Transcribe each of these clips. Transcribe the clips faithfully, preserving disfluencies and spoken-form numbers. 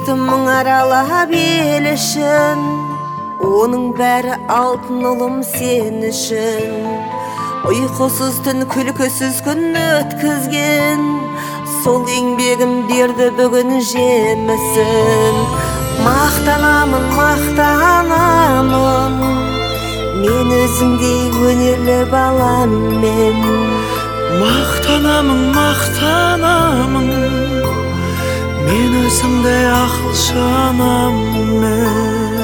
кеттім мың аралап ел үшін, оның бәрі алтын ұлым сен үшін. Ұйқысыз түн, күлкісіз күн өткізген, сол еңбегім берді бүгін жемісін. Мақтанамын, мақтанамын, мен өзіңдей өнерлі баламмен. Мақтанамын, мақтанамын, мен өзіңдей ақылшы анаммен.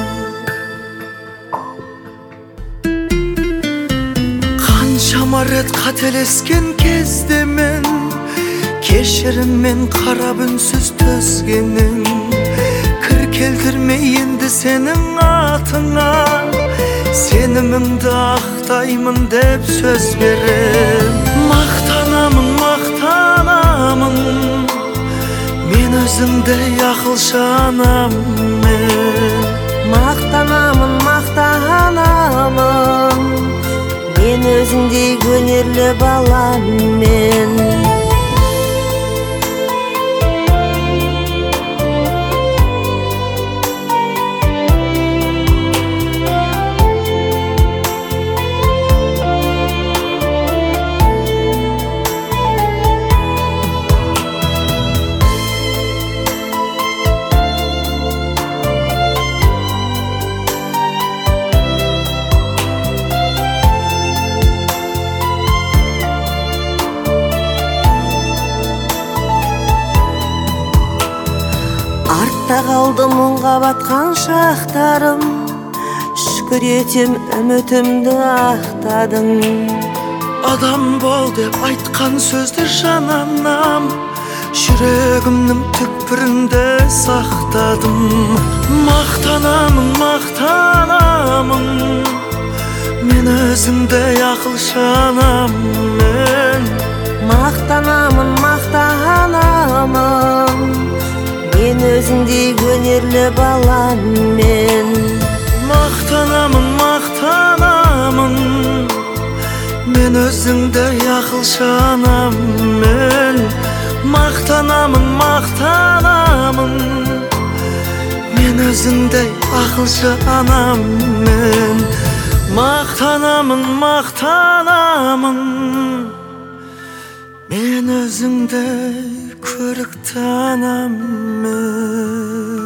Қаншама рет қателескен кезде мен кешіріммен қарап үнсіз төзгенің, кір келтірмей енді сенің атыңа сеніміңді ақтаймын деп сөз берем. Мақтанамын, мақтанамын, мен өзіңдей ақылшы анаммен. Мақтанамын, мақтанамын, мен өзіңдей өнерлі баламмен. Артта қалды мұңға батқан шақтарым, шүкір етем үмітімді ақтадың. Адам бол деп айтқан сөзді жананам, жүрегімнің түкпірінде сақтадым. Мақтанамын, мақтанамын, мен өзіңдей ақылшы анаммен. Мақтанамын, мақтанамын, мен өзіңдей өнерлі баламмен. Мақтанамын, мақтанамын, мен өзіңдей ақылшы анаммен. Мақтанамын, мақтанамын, мен өзіңдей ақылшы анаммен. Мақтанамын, мақтанамын, мен өзіңдей көрікті анаммен.